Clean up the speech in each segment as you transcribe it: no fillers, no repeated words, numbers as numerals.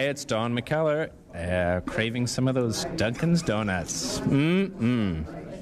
Hey, it's Don McKellar, craving some of those Dunkin's Donuts. Mm-mm.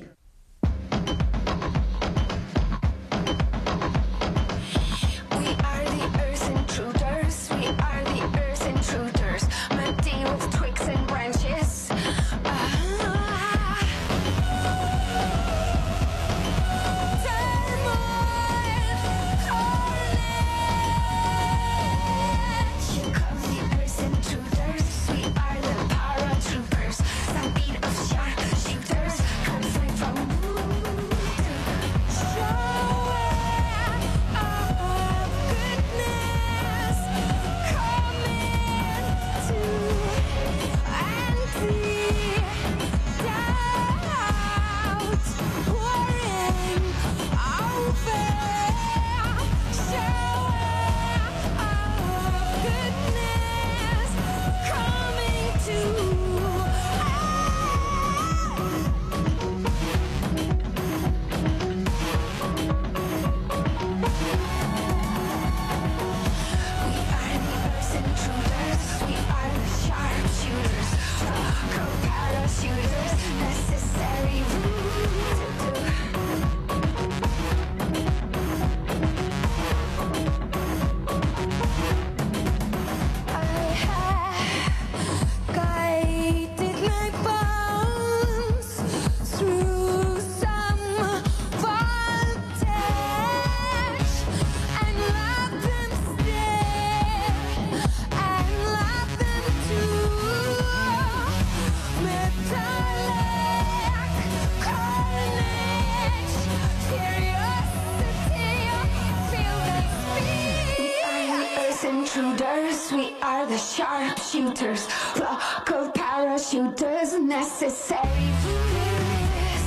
Intruders, we are the sharpshooters, flock of parachuters, necessary for this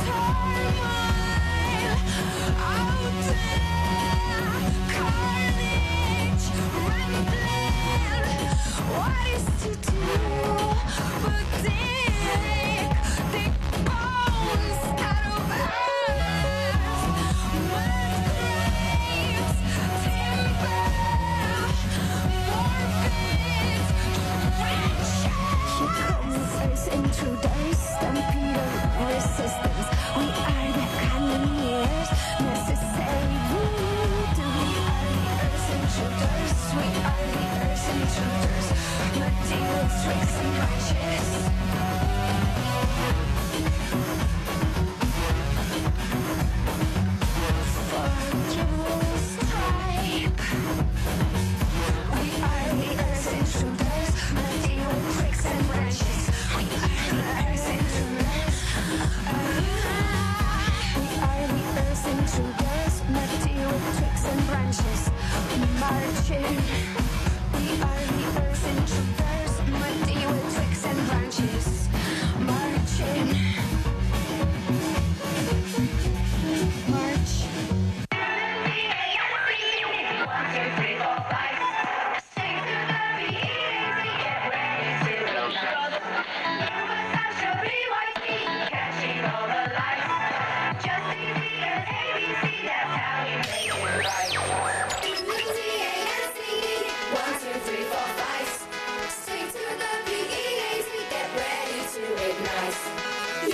turmoil, out there, carnage, rambling, what is to do but dig bones out of earth, mud graves, timber. Intruders, stampede of resistance. We are the cannoneers, necessary voodoo. We are the Earth's intruders. We are the Earth's intruders. Materials, tricks, and punches. Fortunes strike. We are the Earth's intruders. Material, tricks, and branches. We are the Earth's intruders, material tricks and branches, marching. We are the Earth's intruders, material tricks and branches, marching. March. 1, 2, 3, 4, 5. Sing to the beat, get ready to go. Catching all the lights. Just easy as ABC, that's how you make it right. D-A-N-C-E, 1, 2, 3, 4, 5. Swing to the B-E-A-T, get ready to ignite.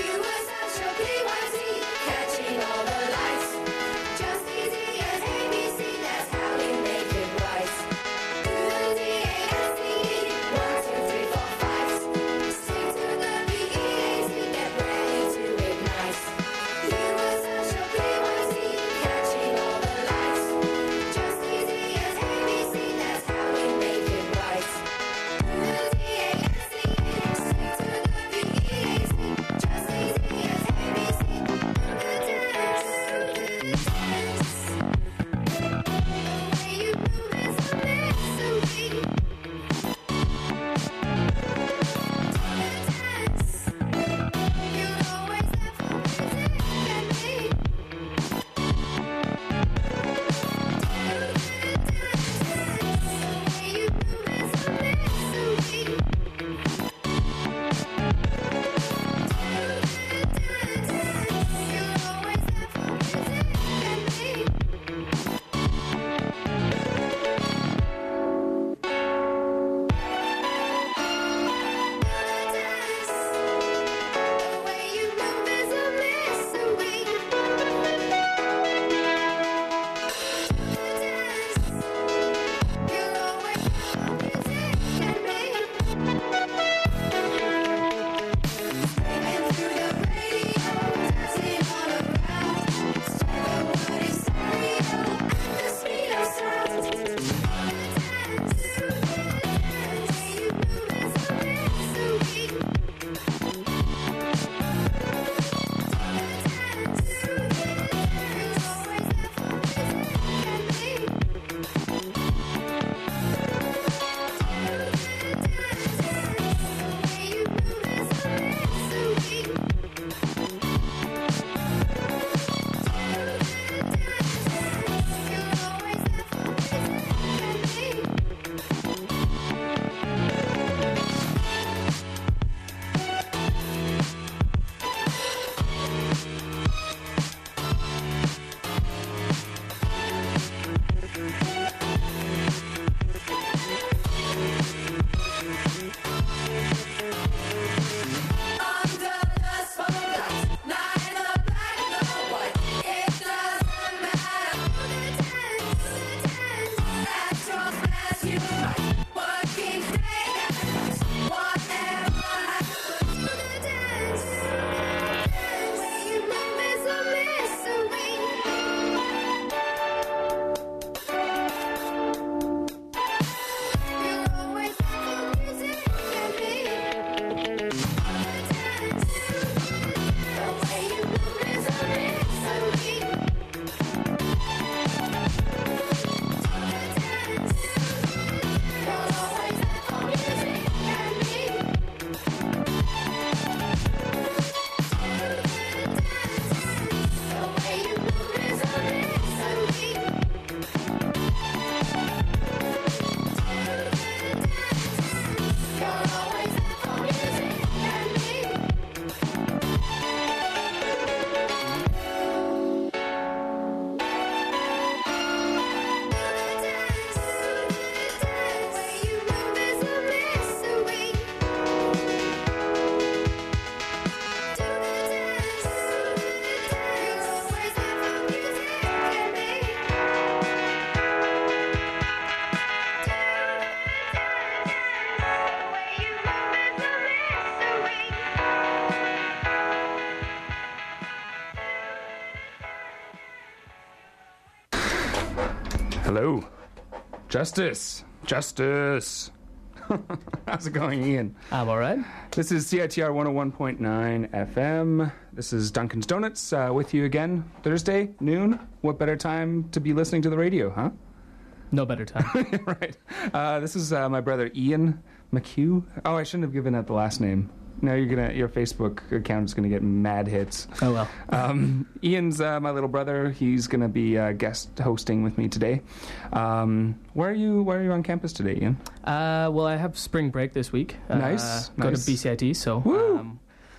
Hello. Justice. Justice. How's it going, Ian? I'm all right. This is CITR 101.9 FM. This is Duncan's Donuts with you again. Thursday, noon. What better time to be listening to the radio, huh? No better time. Right. This is my brother Ian McHugh. Oh, I shouldn't have given out the last name. Now your Facebook account is gonna get mad hits. Oh well. Ian's my little brother. He's gonna be guest hosting with me today. Where are you on campus today, Ian? Well, I have spring break this week. Nice. Go to BCIT, so. Woo!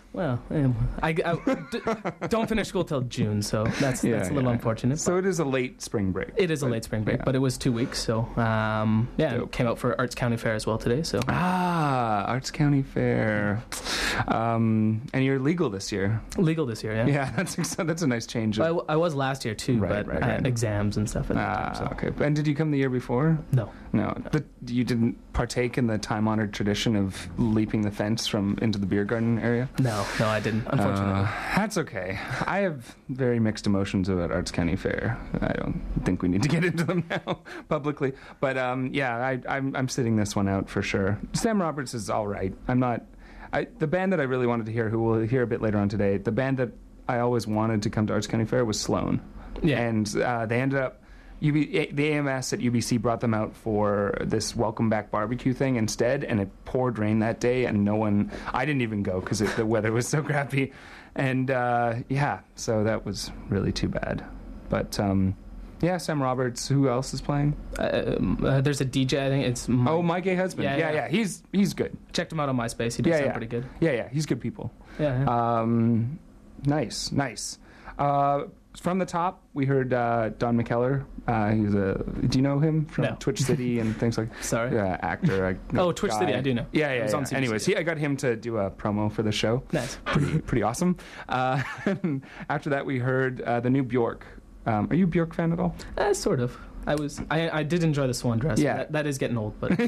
I don't finish school till June, so that's a little unfortunate. So it is a late spring break. It is a late spring break, but it was 2 weeks, so Dope. Came out for Arts County Fair as well today. So Arts County Fair, and you're legal this year. legal this year, yeah. Yeah, that's a nice change. Well, I was last year too, Right, but I had exams and stuff. At that time, so. Okay. And did you come the year before? No. You didn't partake in the time-honored tradition of leaping the fence into the beer garden area? No, I didn't. Unfortunately. That's okay. I have very mixed emotions about Arts County Fair. I don't think we need to get into them now publicly. But I'm sitting this one out for sure. Sam Roberts is all right. The band that I really wanted to hear, who we'll hear a bit later on today, the band that I always wanted to come to Arts County Fair was Sloan. Yeah. And they ended up, the AMS at UBC brought them out for this Welcome Back barbecue thing instead, and it poured rain that day, and I didn't even go because the weather was so crappy. And so that was really too bad. But Sam Roberts. Who else is playing? There's a DJ, I think it's My Gay Husband. Yeah. He's good. Checked him out on MySpace. He does sound pretty good. Yeah, he's good people. Yeah. Nice. From the top, we heard Don McKellar. Do you know him from Twitch City and things like? Sorry. Actor. Twitch City, I do know. Yeah. On Anyways, I got him to do a promo for the show. Nice. Pretty awesome. After that, we heard the new Bjork. Are you a Bjork fan at all? Sort of. I did enjoy the swan dress. Yeah. That is getting old, but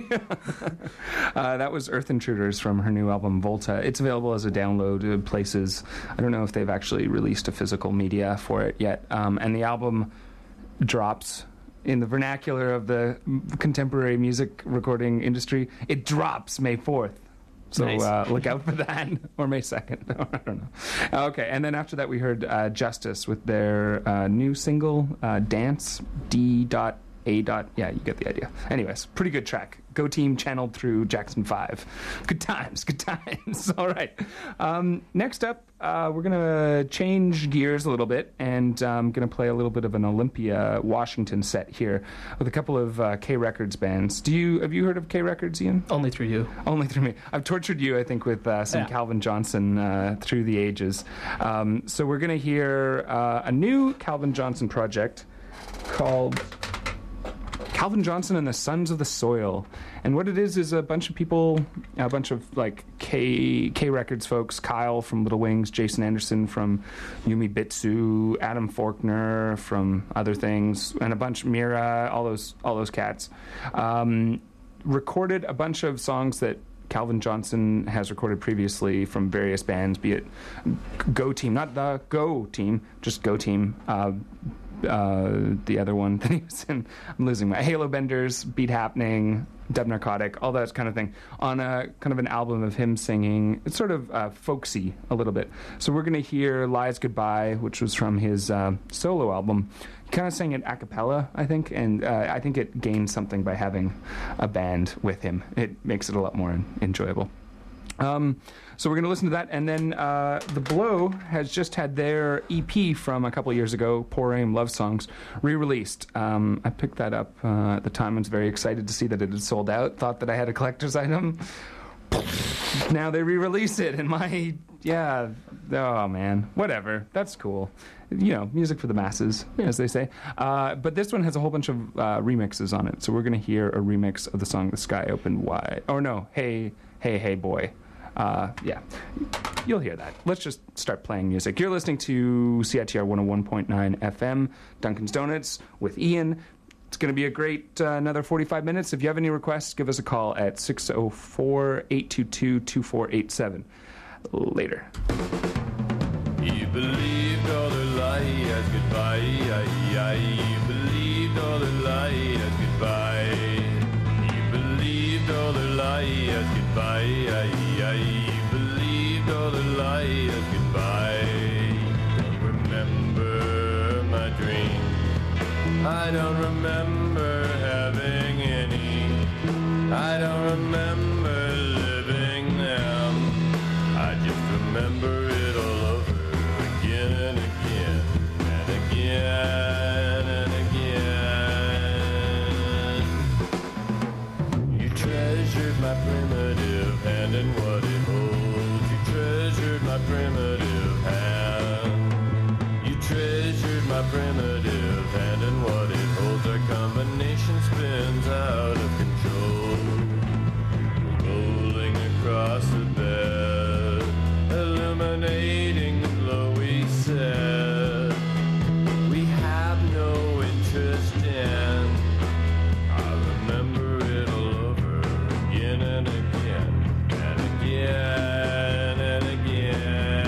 that was Earth Intruders from her new album Volta. It's available as a download in places. I don't know if they've actually released a physical media for it yet. And the album drops in the vernacular of the contemporary music recording industry. It drops May 4th. So nice. Look out for that, or May 2nd. I don't know. Okay, and then after that we heard Justice with their new single, Dance, D.A. Yeah, you get the idea. Anyways, pretty good track. Go Team channeled through Jackson 5. Good times. All right. Next up, we're going to change gears a little bit, and I'm going to play a little bit of an Olympia, Washington set here with a couple of K Records bands. Have you heard of K Records, Ian? only through you. Only through me. I've tortured you, I think, with some Calvin Johnson through the ages. So we're going to hear a new Calvin Johnson project called Calvin Johnson and the Sons of the Soil. And what it is a bunch of people, a bunch of like K Records folks, Kyle from Little Wings, Jason Anderson from Yumi Bitsu, Adam Faulkner from other things, and a bunch, Mira, all those cats, recorded a bunch of songs that Calvin Johnson has recorded previously from various bands, be it Go Team, not the Go Team, just Go Team, the other one that he was in, I'm losing my Halo Benders, Beat Happening, Dub Narcotic, all that kind of thing, on a kind of an album of him singing. It's sort of folksy a little bit. So we're going to hear Lies Goodbye, which was from his solo album. He kind of sang it a cappella, I think, and I think it gains something by having a band with him. It makes it a lot more enjoyable. So we're going to listen to that, and then The Blow has just had their EP from a couple years ago, Poor Aim Love Songs, re-released. I picked that up at the time. I was very excited to see that it had sold out, thought that I had a collector's item. Now they re-release it, and oh man, whatever, that's cool. Music for the masses, as they say. But this one has a whole bunch of remixes on it, so we're going to hear a remix of the song The Sky Opened Wide. Or no, Hey, Hey, Hey Boy. You'll hear that. Let's just start playing music. You're listening to CITR 101.9 FM, Duncan's Donuts with Ian. It's going to be a great another 45 minutes. If you have any requests, give us a call at 604-822-2487. Later. You believed all the lies goodbye. You believed all the lies. liars goodbye. You believed all the liars goodbye. You believed all the liars goodbye. Don't remember my dreams. I don't remember having any. I don't remember living them. I just remember it all over again and again and again and again. You treasured my primitive hand and what it holds. You treasured my primitive hand. You treasured my primitive hand and what it holds. Our combination spins out of control, rolling across the bed, illuminating the glow. We said we have no interest in. I remember it all over again and again and again and again.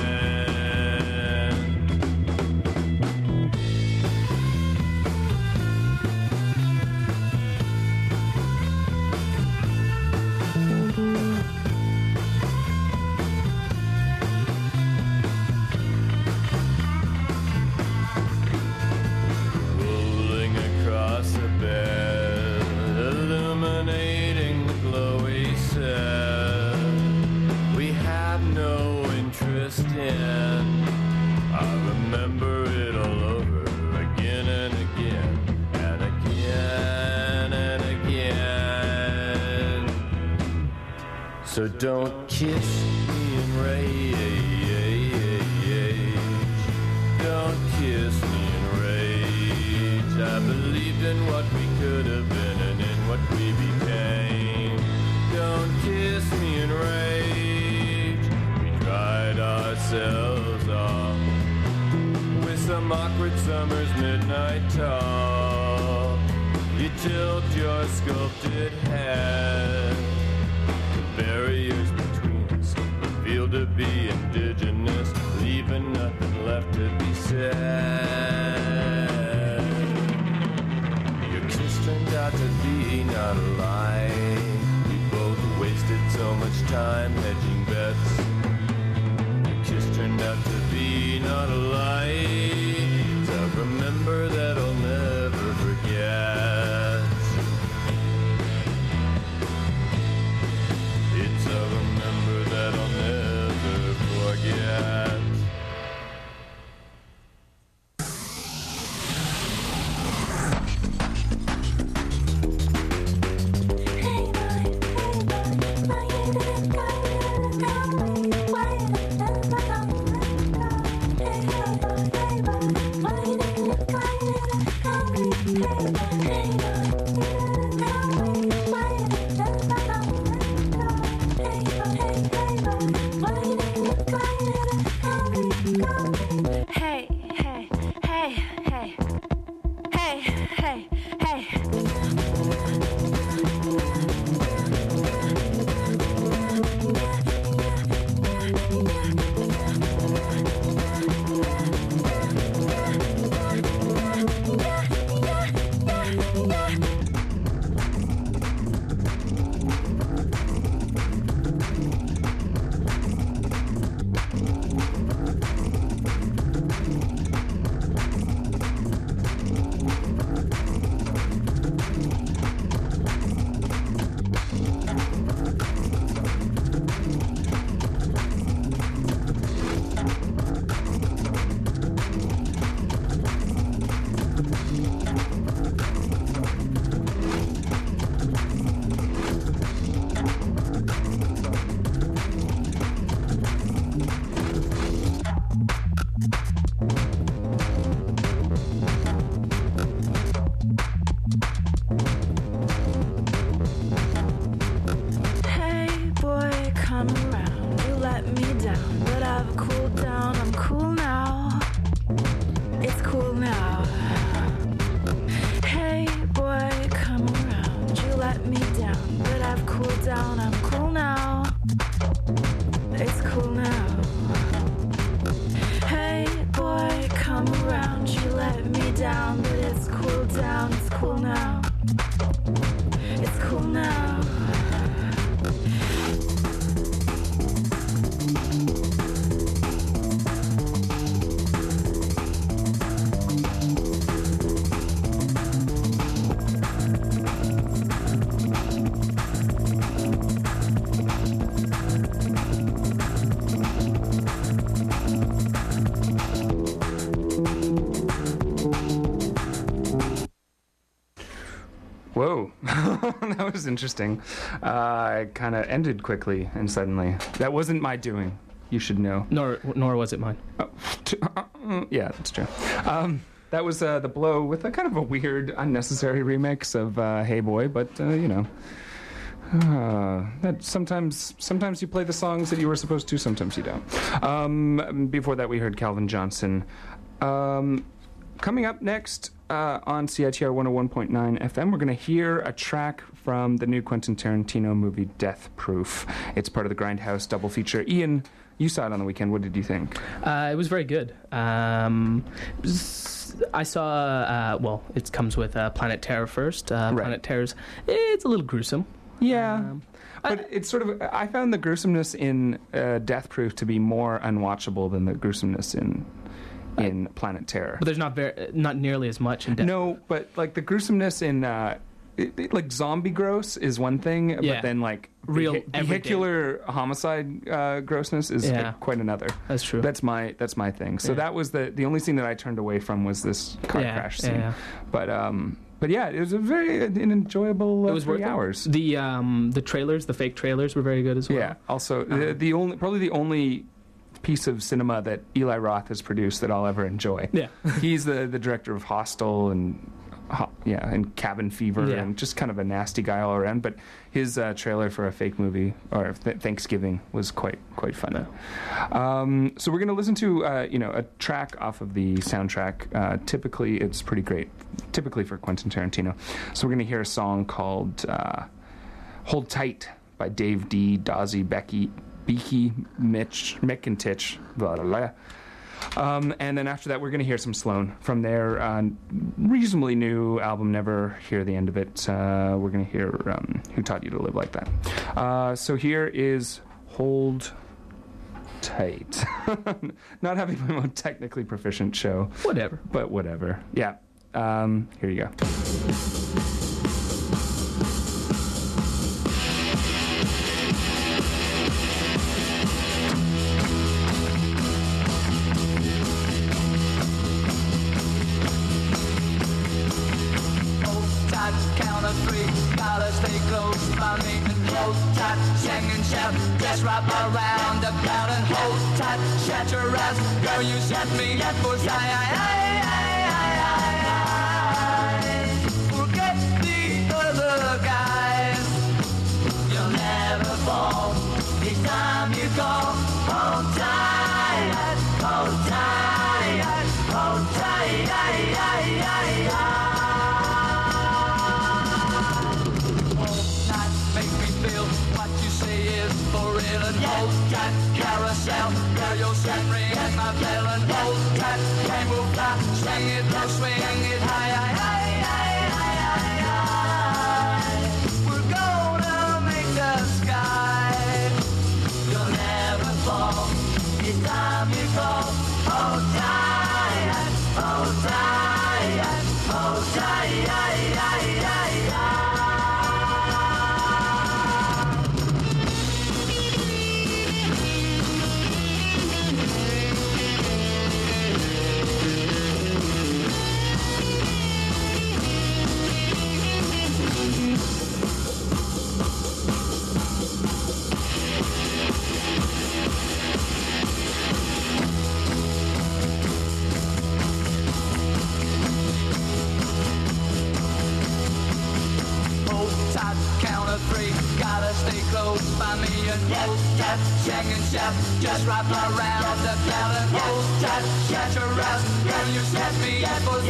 Rolling across the bed, illuminating the glowy set. We have no interest in. I remember it all over again and again and again and again. So don't kiss me in rage. Don't kiss me in rage. I believed in what we could have been and in what we became. Don't kiss me in rage. We dried ourselves off with some awkward summer's midnight talk. You tilt your sculpted head. The barriers between us feel to be indigenous, leaving nothing left to be said. Your kiss turned out to be not a lie. We both wasted so much time hedging bets. Your kiss turned out to be not a lie. So remember that I'll never forget. It's a remember that I'll never forget. Hey, hey, hey, hey, hey, hey, hey. down, I'm cool now. It's cool now. Hey boy, come around. You let me down, but it's cool down, it's cool now. It's cool now. Whoa, that was interesting. It kind of ended quickly and suddenly. That wasn't my doing. You should know. Nor was it mine. Yeah, that's true. That was The Blow with a kind of a weird, unnecessary remix of Hey Boy, but you know. That sometimes you play the songs that you were supposed to, sometimes you don't. Before that, we heard Calvin Johnson. Coming up next on CITR 101.9 FM, we're going to hear a track from the new Quentin Tarantino movie Death Proof. It's part of the Grindhouse double feature. Ian, you saw it on the weekend. What did you think? It was very good. I saw, well, it comes with Planet Terror first. Right. Planet Terror's, it's a little gruesome. Yeah. But it's sort of, I found the gruesomeness in Death Proof to be more unwatchable than the gruesomeness in Planet Terror. But there's not nearly as much in Death. No, but like the gruesomeness in like zombie gross is one thing, Yeah. but then like Real vehicular homicide grossness is Yeah. quite another. That's true. That's my thing. So Yeah. that was the only scene that I turned away from was this car Yeah, crash scene. yeah. But yeah, it was an enjoyable It was 3 worth it. hours. The trailers, the fake trailers were very good as well. Yeah. Also, the only piece of cinema that Eli Roth has produced that I'll ever enjoy. Yeah. He's the director of Hostel and Cabin Fever, Yeah. and just kind of a nasty guy all around. But his trailer for a fake movie or Thanksgiving was quite fun. So we're going to listen to a track off of the soundtrack. Typically, it's pretty great. Typically for Quentin Tarantino. So we're going to hear a song called "Hold Tight" by Dave D, Dozzy, Beaky, Mick and Titch, blah, blah, blah. And then after that, we're going to hear some Sloan from their reasonably new album, Never Hear the End of It. We're going to hear Who Taught You to Live Like That. So here is Hold Tight. Not having my most technically proficient show. Whatever. But whatever. Yeah. Here you go. Count of three, gotta stay close by me and hold tight, sing and shout, just wrap around the crowd and hold tight, shut your eyes, girl, you set me up for forget the other guys, you'll never fall, each time you call, hold tight, hold tight, hold tight, what you say is for real and hold tight, carousel, girl, you'll set ring at my bell and hold tight, and we'll fly, swing it low, swing it high, we're gonna make the sky, you'll never fall, each time you call, hold tight, hold tight, hold tight, stay close by me and hold tight, sing and shout, just wrap around the crowd and hold tight, shut your eyes, girl, you set me up for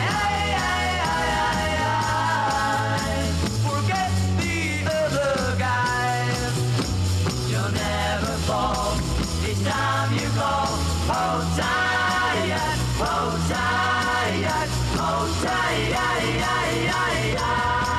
forget the other guys, you'll never fall, each time you call, hold tight, hold tight, hold tight,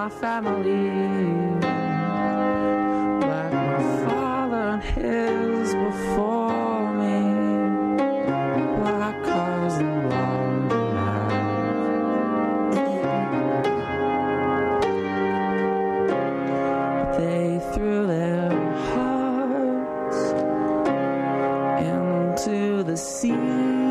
my family, like my father and his before me, black cars and laundromats. They threw their hearts into the sea.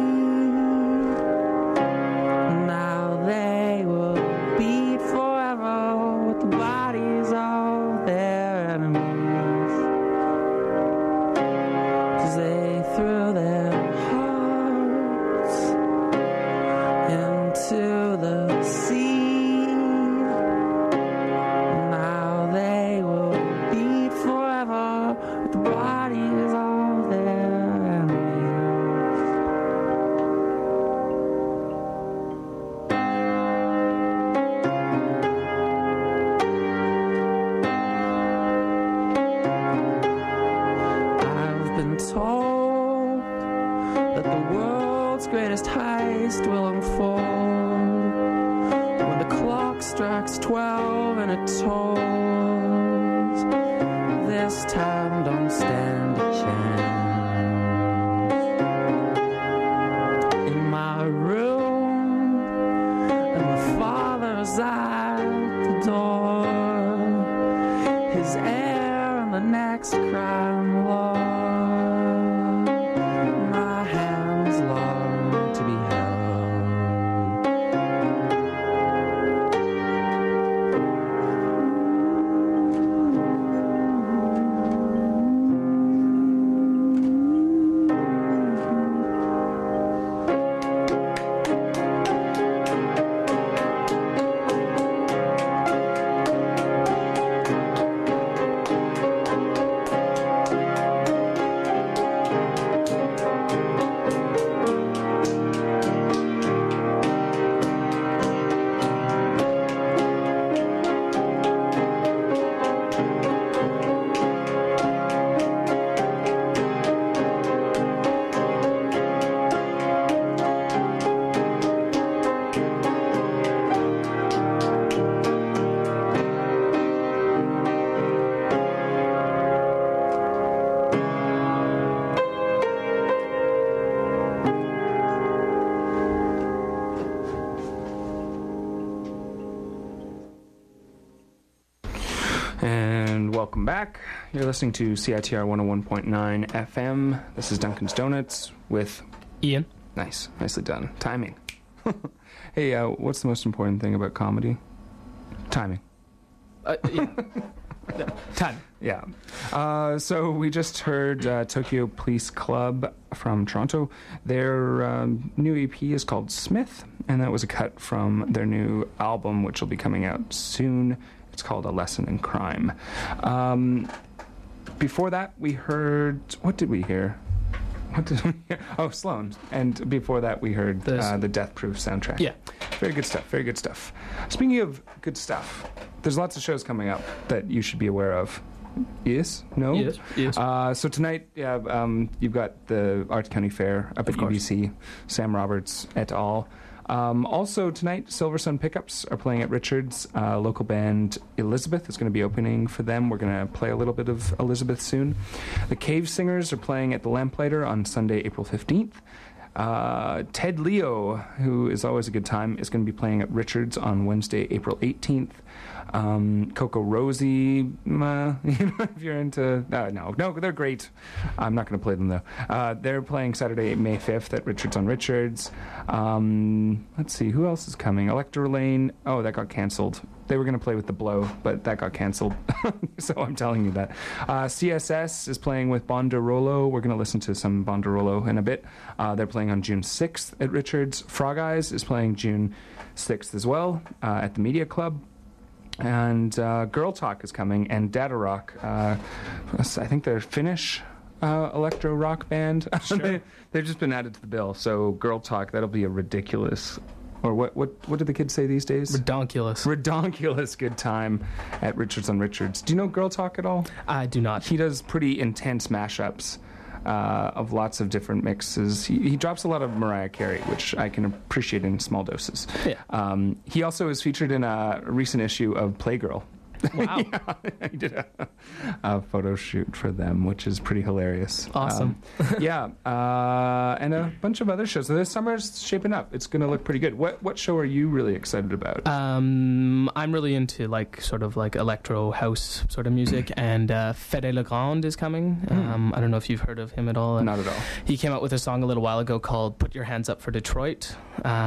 Welcome back. You're listening to CITR 101.9 FM. This is Duncan's Donuts with Ian. Nice. Nicely done. Timing. Hey, what's the most important thing about comedy? Timing. Yeah. Time. Yeah. So we just heard Tokyo Police Club from Toronto. Their new EP is called Smith, and that was a cut from their new album, which will be coming out soon. It's called A Lesson in Crime. Before that, we heard... What did we hear? Oh, Sloan. And before that, we heard the Death Proof soundtrack. Yeah. Very good stuff. Very good stuff. Speaking of good stuff, there's lots of shows coming up that you should be aware of. Yes? No? Yes. So tonight, you've got the Arts County Fair up at UBC. Sam Roberts et al. Also tonight, Silver Sun Pickups are playing at Richards. Local band Elizabeth is going to be opening for them. We're going to play a little bit of Elizabeth soon. The Cave Singers are playing at the Lamplighter on Sunday, April 15th. Ted Leo, who is always a good time, is going to be playing at Richards on Wednesday, April 18th. Coco Rosie, if you're into... No, they're great. I'm not going to play them, though. They're playing Saturday, May 5th at Richards on Richards. Let's see, who else is coming? Electra Lane. Oh, that got canceled. They were going to play with The Blow, but that got canceled. So I'm telling you that. CSS is playing with Bondarolo. We're going to listen to some Bondarolo in a bit. They're playing on June 6th at Richards. Frog Eyes is playing June 6th as well at the Media Club. And Girl Talk is coming, and Data Rock. I think they're Finnish electro rock band. Sure. They've just been added to the bill. So Girl Talk, that'll be a ridiculous... Or what do the kids say these days? Redonkulous good time at Richards on Richards. Do you know Girl Talk at all? I do not. He does pretty intense mashups of lots of different mixes. He drops a lot of Mariah Carey, which I can appreciate in small doses. Yeah. He also is featured in a recent issue of Playgirl. Wow. Yeah, he did a photo shoot for them, which is pretty hilarious. Awesome. Yeah, and a bunch of other shows. So this summer's shaping up. It's going to look pretty good. What show are you really excited about? I'm really into like sort of like electro house sort of music, and Fede Legrand is coming. I don't know if you've heard of him at all. Not at all. He came out with a song a little while ago called "Put Your Hands Up for Detroit."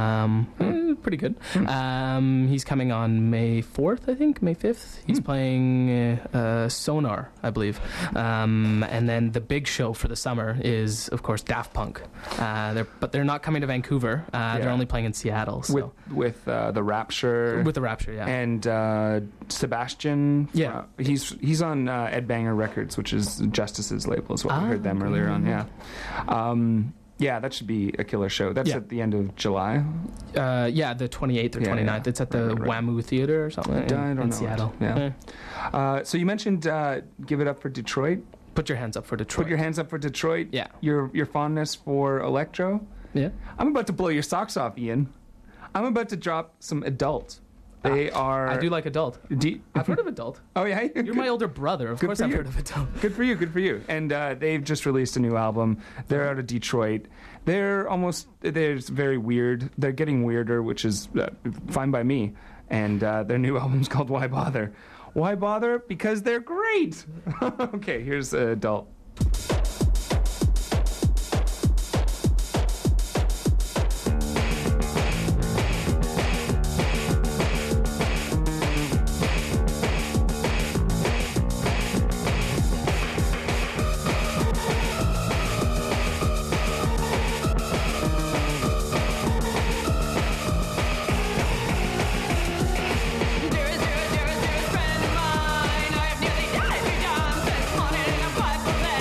Pretty good. He's coming on May 4th, I think, May 5th. He's playing Sonar, I believe. And then the big show for the summer is, of course, Daft Punk. But they're not coming to Vancouver. They're only playing in Seattle. So. With the Rapture. With the Rapture, yeah. And Sebastian. Yeah. He's on Ed Banger Records, which is Justice's label as well. We heard them earlier on, yeah. Yeah, that should be a killer show. That's at the end of July. Yeah, the 28th or 29th. Yeah. It's at the WAMU Theater or something in Seattle. Yeah. So you mentioned Give It Up for Detroit. Put Your Hands Up for Detroit. Put Your Hands Up for Detroit. Yeah. Your fondness for electro. Yeah. I'm about to blow your socks off, Ian. I'm about to drop some adult. They are. I do like adult. I've heard of adult. Oh yeah, you're my older brother. Of course, I've heard of adult. Good for you. Good for you. And they've just released a new album. They're out of Detroit. They're very weird. They're getting weirder, which is fine by me. And their new album's called Why Bother? Why bother? Because they're great. Okay, here's adult. Dearest friend of mine, I have nearly died 3 times this morning, and I'm quite possessed.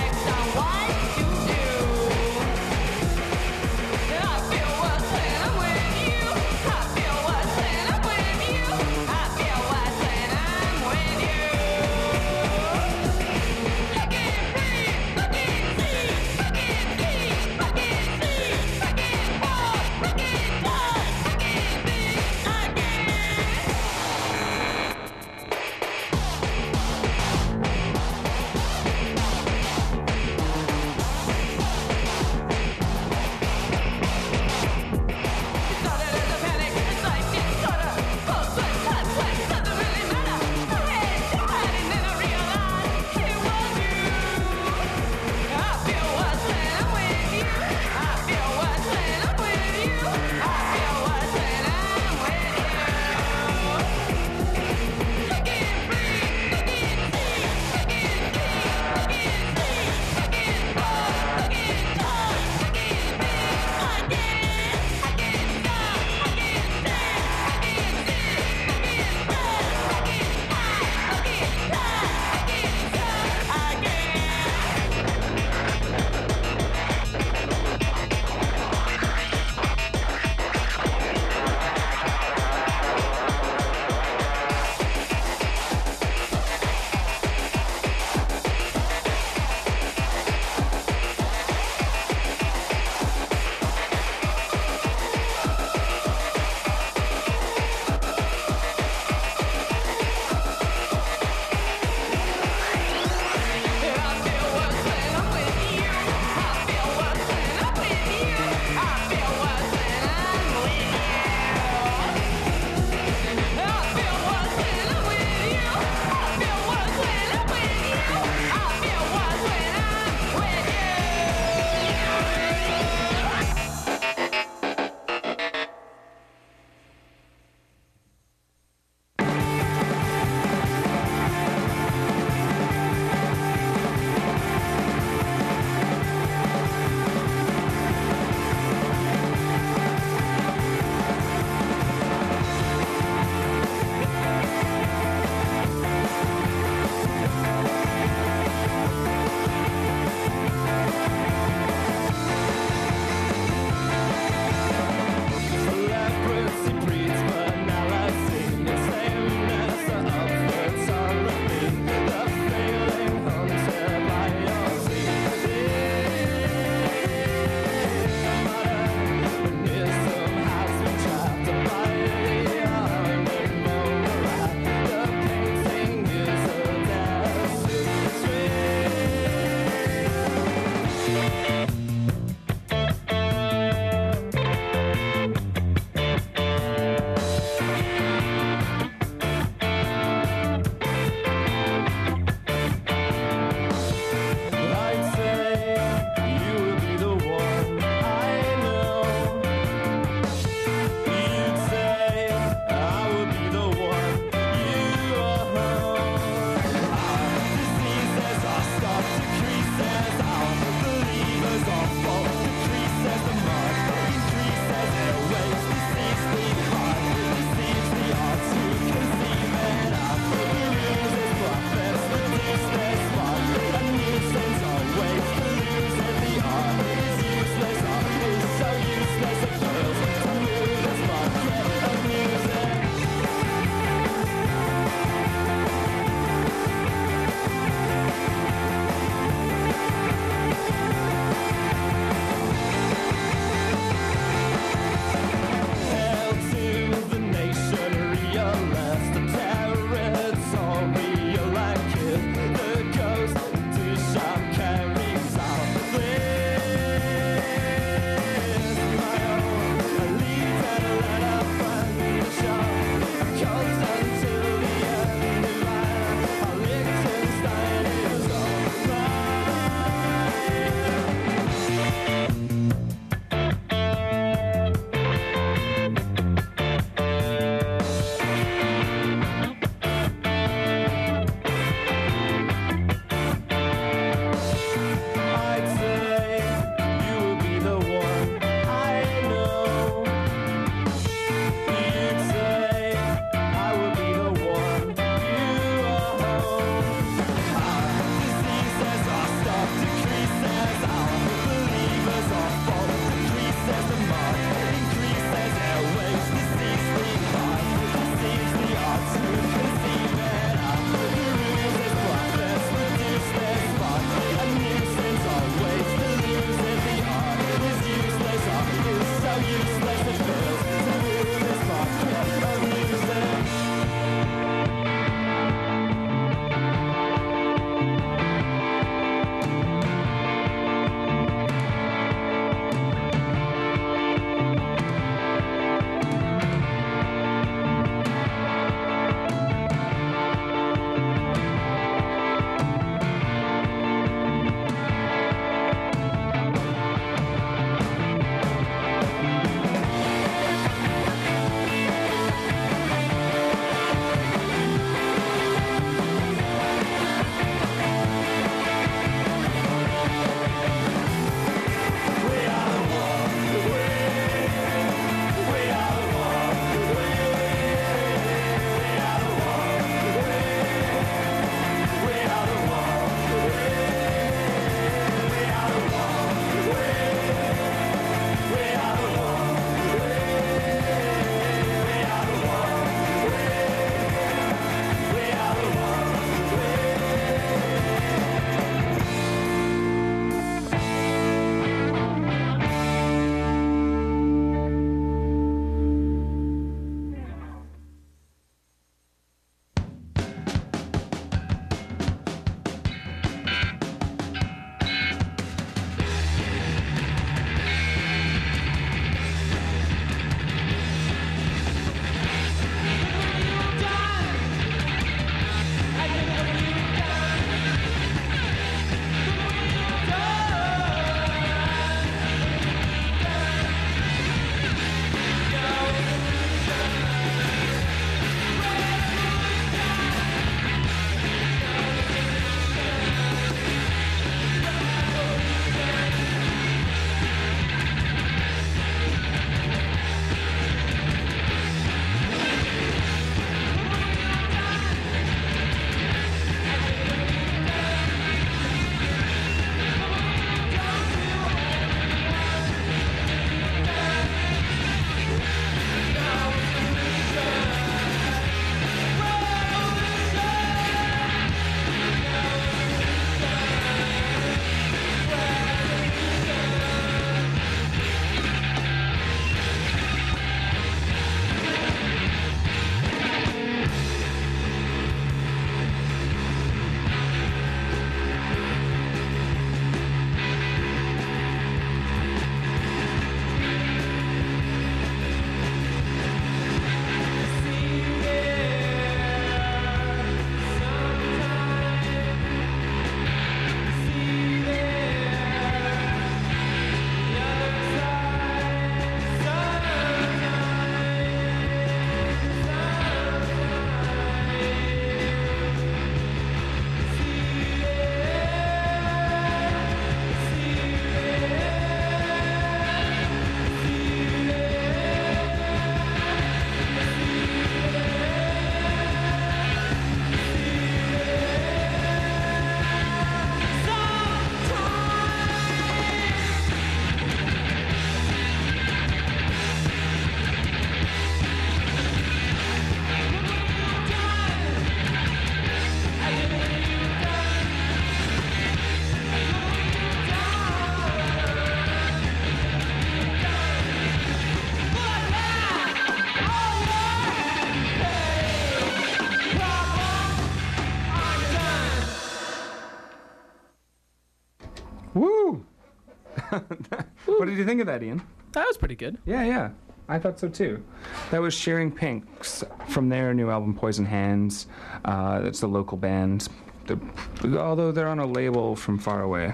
Woo! What did you think of that, Ian? That was pretty good. Yeah. I thought so too. That was Sharing Pinks from their new album Poison Hands. It's a local band, although they're on a label from far away.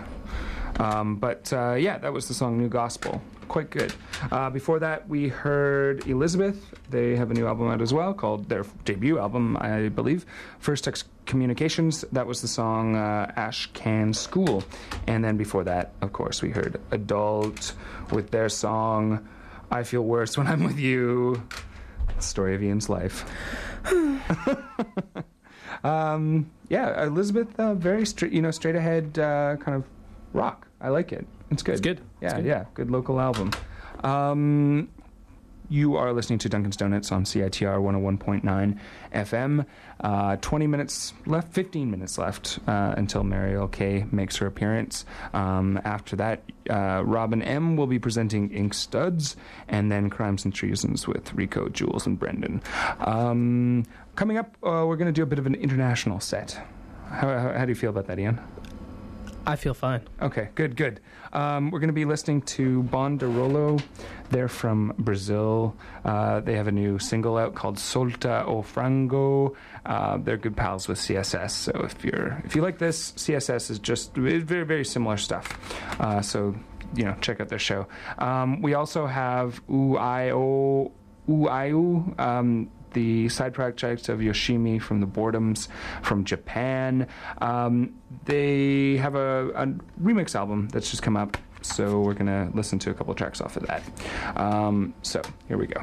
That was the song New Gospel. Quite good. Before that, we heard Elizabeth. They have a new album out as well, called their debut album, I believe, First Text Communications. That was the song Ash Can School. And then before that, of course, we heard Adult with their song I Feel Worse When I'm With You. Story of Ian's life. Elizabeth, very straight ahead kind of rock. I like it. It's good. It's good. Yeah. Good local album. You are listening to Duncan's Donuts on CITR 101.9 FM. 15 minutes left until Mariel K makes her appearance. After that, Robin M will be presenting Ink Studs, and then Crimes and Treasons with Rico, Jules, and Brendan. Coming up, we're going to do a bit of an international set. How do you feel about that, Ian? I feel fine. Okay, good. We're going to be listening to Banderolo. They're from Brazil. They have a new single out called Solta o Frango. They're good pals with CSS. So if you like this, CSS is just very, very similar stuff. So check out their show. We also have Uaiu, the side project of Yoshimi from the Boredoms from Japan. They have a remix album that's just come up, so we're going to listen to a couple of tracks off of that. So here we go.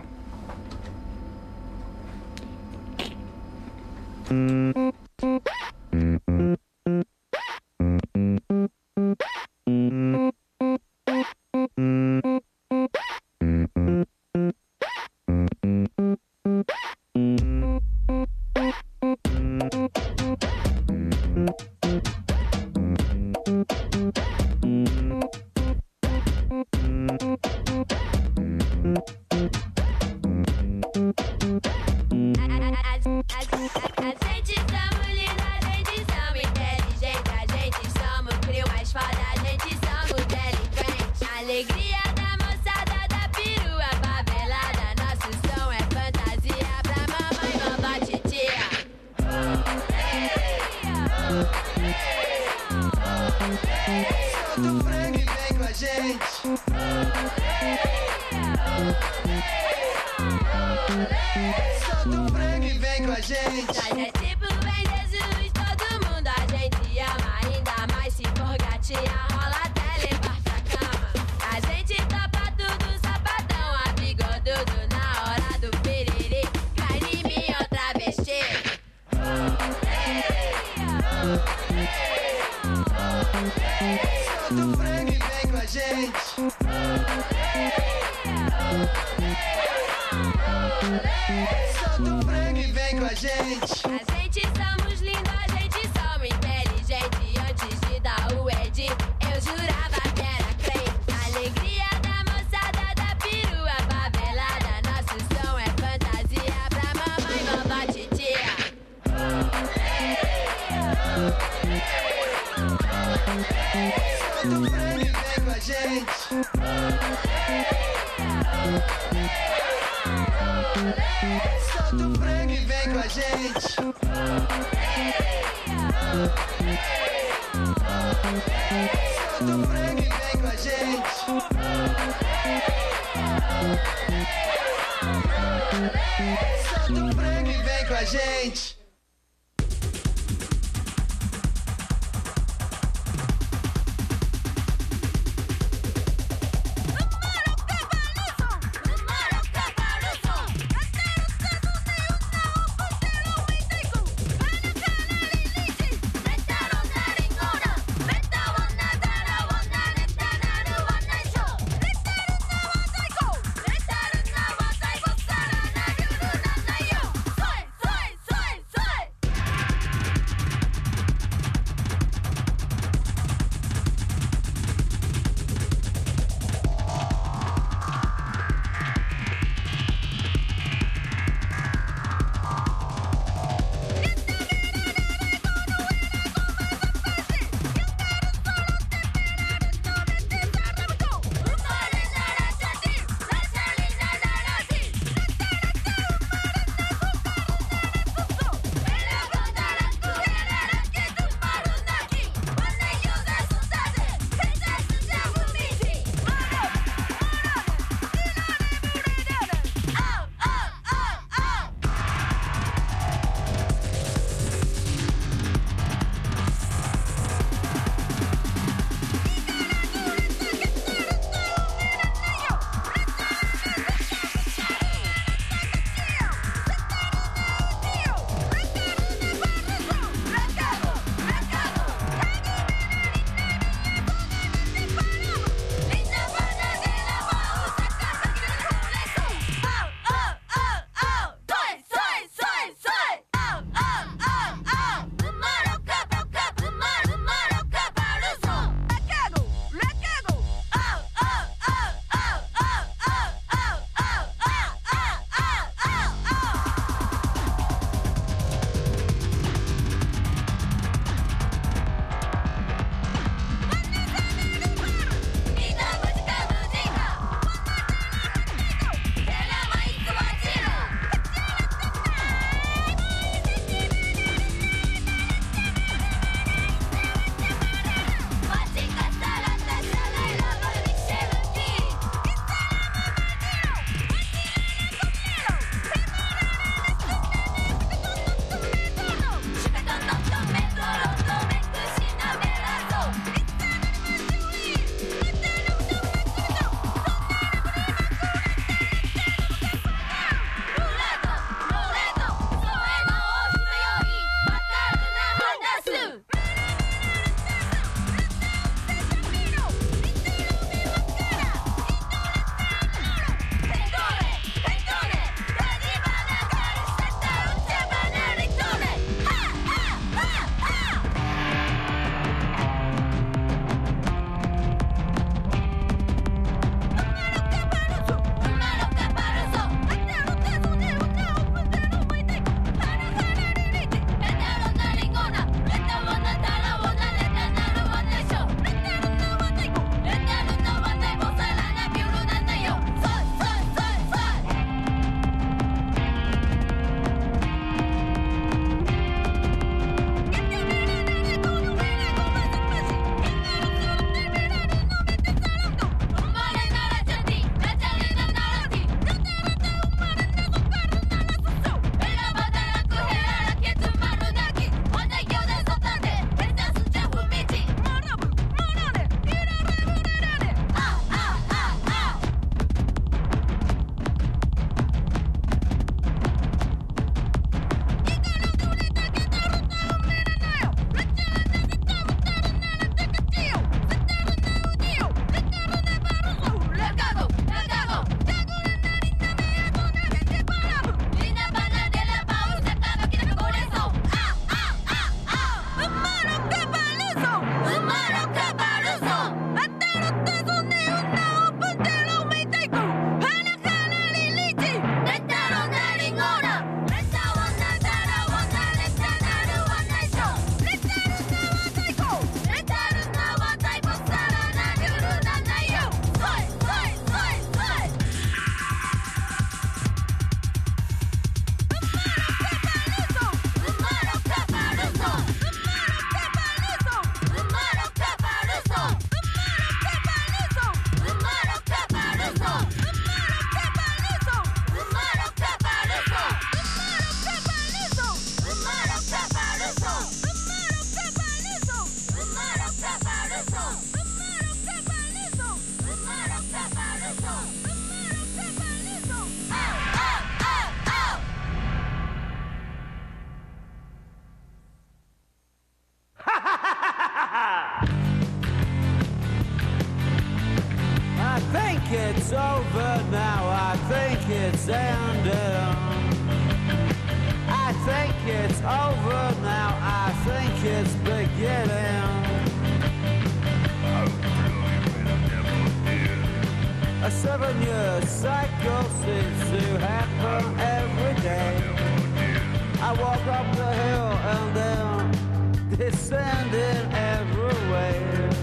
7-year cycle seems to happen every day. I walk up the hill and then descending every way.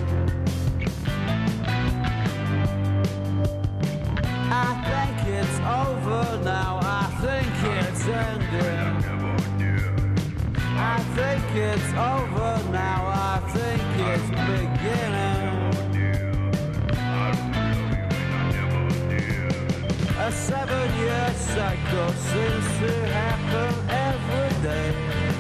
I think it's over now, I think it's ending. I think it's over now, I think it's beginning. A 7-year cycle seems to happen every day.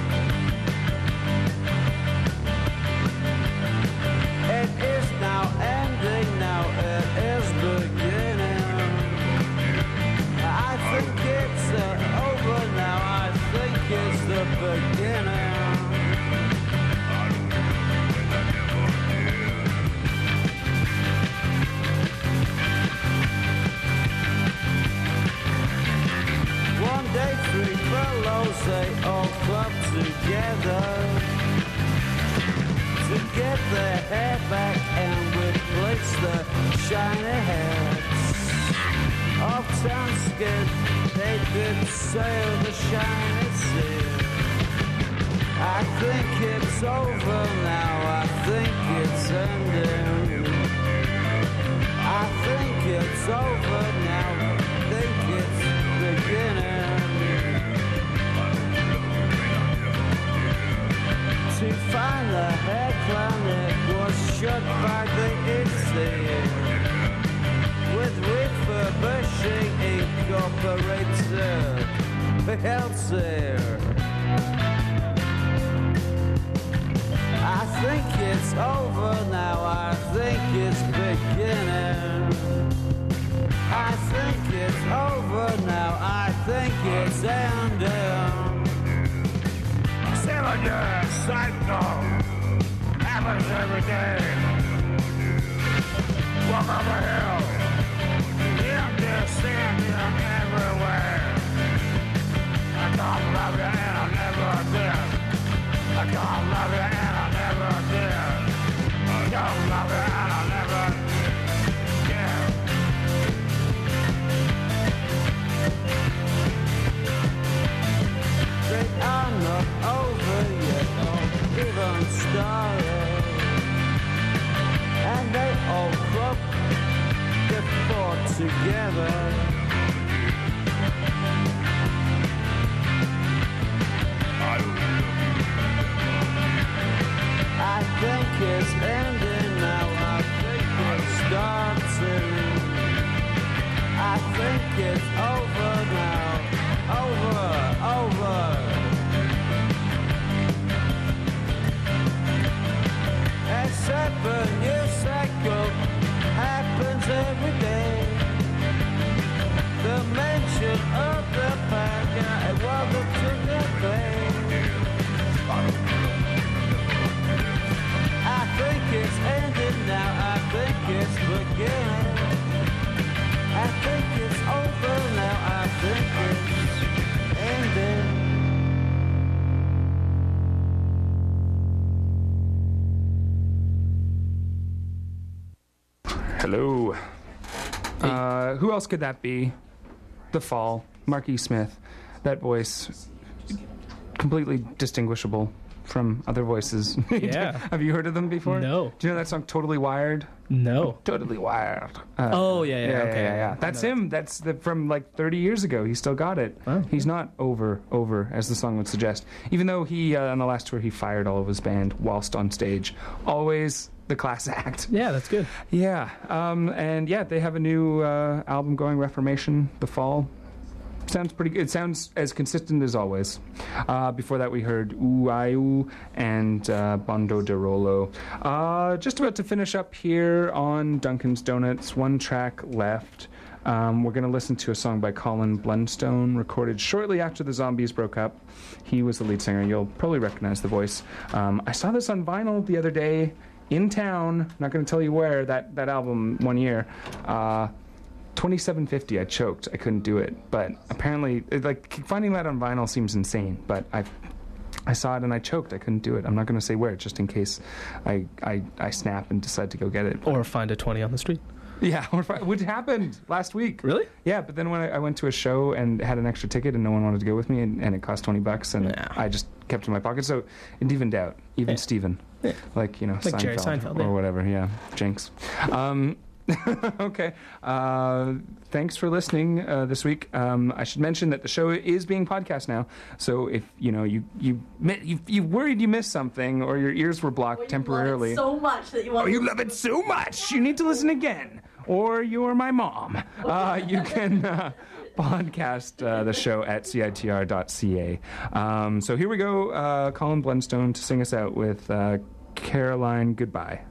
It is now ending, now it is beginning. I think it's over now, I think it's the beginning. One day, 3 fellows, they all club together to get their hair back and replace the shiny heads of town skin. They did sail the shiny sea. I think it's over now, I think it's ending. I think it's over now, I think it's beginning. To find the hair planet was shut by the EC, with refurbishing incorporated Helsier. I think it's over now, I think it's beginning. I think it's over now, I think it's ending. 7-year cycle happens every day. Walk up a hill, descending everywhere. I don't love you and I never did. I don't love you and I never did. I don't love you and I never did. They are not over yet, or even started. And they all broke the thought together. I think it's ending now, I think it's starting. I think it's over now, over. A 7-year cycle happens every day. The mention of the pack, and welcome to the bay. I think it's ending now, I think it's beginning. I think it's over now, I think it's ending. Hello. Who else could that be? The Fall, Mark E. Smith. That voice, completely distinguishable from other voices. Yeah. Have you heard of them before? No. Do you know that song Totally Wired? No. Totally Wired. Yeah. Okay. That's him. That's from like 30 years ago. He still got it. Oh. He's not over, as the song would suggest. Even though he, on the last tour, he fired all of his band whilst on stage. Always the class act. Yeah, that's good. Yeah. And yeah, they have a new album going, Reformation, The Fall. Sounds pretty good. It sounds as consistent as always. Before that, we heard Ooh Ai Ooh and Bondo de Rolo. Just about to finish up here on Duncan's Donuts. One track left. We're going to listen to a song by Colin Blunstone, recorded shortly after the Zombies broke up. He was the lead singer. You'll probably recognize the voice. I saw this on vinyl the other day in town. Not going to tell you where. That album one year. $27.50. I choked. I couldn't do it. But apparently, finding that on vinyl seems insane. But I saw it and I choked. I couldn't do it. I'm not going to say where, just in case I snap and decide to go get it. Or find a 20 on the street. Yeah, which happened last week. Really? Yeah, but then when I went to a show and had an extra ticket and no one wanted to go with me and it cost $20 and I just kept it in my pocket. So it evened out. Even Steven. Yeah. Like, Like Jerry Seinfeld, or yeah. whatever. Yeah, Jinx. Okay. Thanks for listening this week. I should mention that the show is being podcast now. So if you worried you missed something or your ears were blocked temporarily, so much that you want. or you love it so much you need to listen again, or you're my mom, you can podcast the show at citr.ca. So here we go. Colin Blunstone to sing us out with Caroline Goodbye.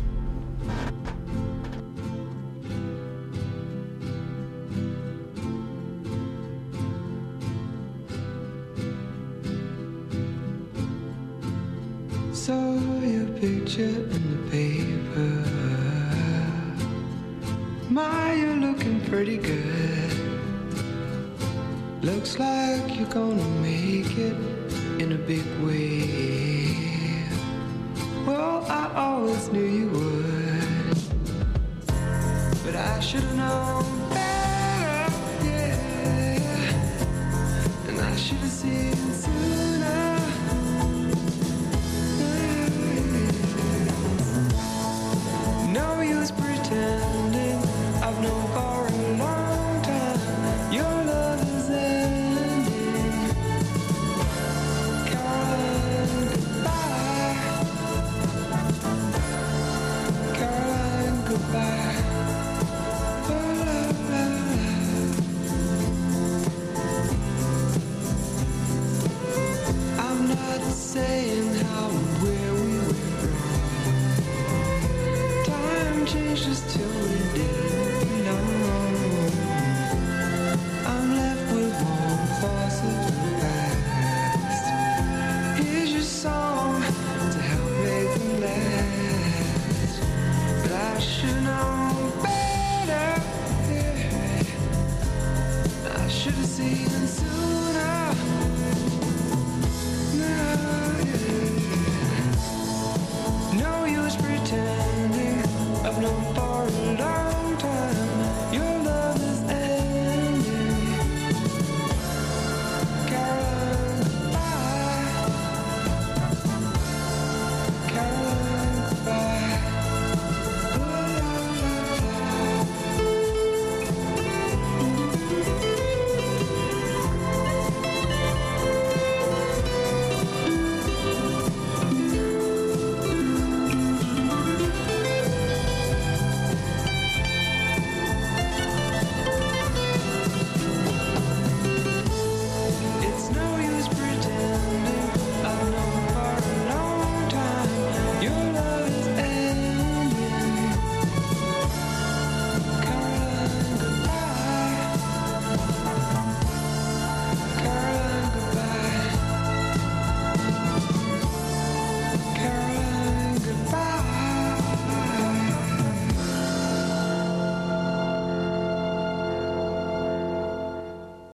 Saw your picture in the paper. My, you're looking pretty good. Looks like you're gonna make it in a big way. Well, I always knew you would.